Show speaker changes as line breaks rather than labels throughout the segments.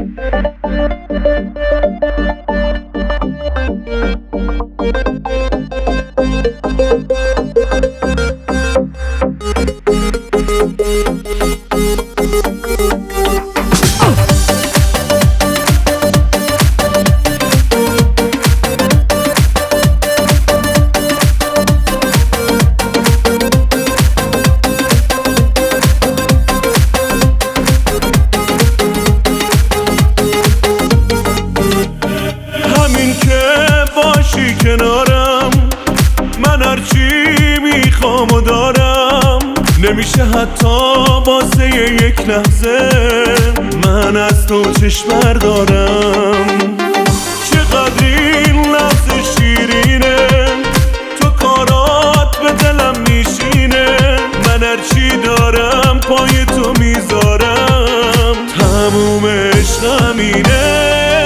باشی کنارم، من هرچی میخوام و دارم. نمیشه حتی واسه یک لحظه من از تو چشم بردارم. چقدر این لحظه شیرینه، تو کارات به دلم میشینه. من هرچی دارم پای تو میذارم، تموم عشق همینه.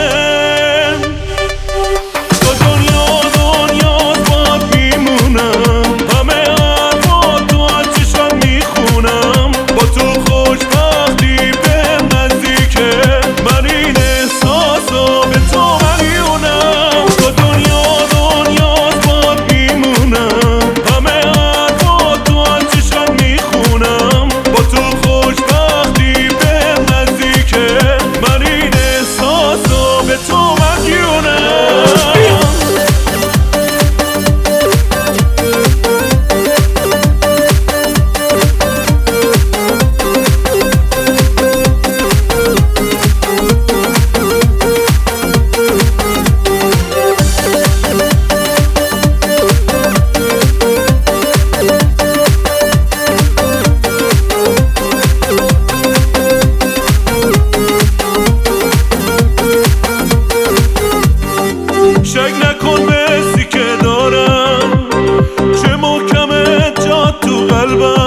شک نکن به حسی که دارم، چه محکمه جا تو قلبم.